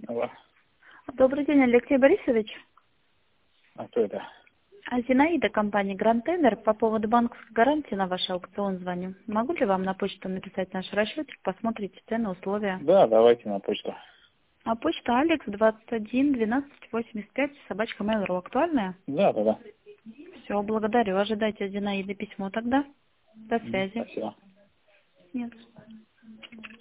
Алло. Добрый день, Алексей Борисович. А кто это? Зинаида, компания Grand Tenor. По поводу банковской гарантии на ваш аукцион звоню. Могу ли вам на почту написать наш расчетик, посмотрите цены, условия? Да, давайте на почту. А почта Алекс 21 12 85 собачка Mail.ru. Актуальная? Да. Все, благодарю. Ожидайте от Зинаиды письмо тогда. До связи. Спасибо. Нет.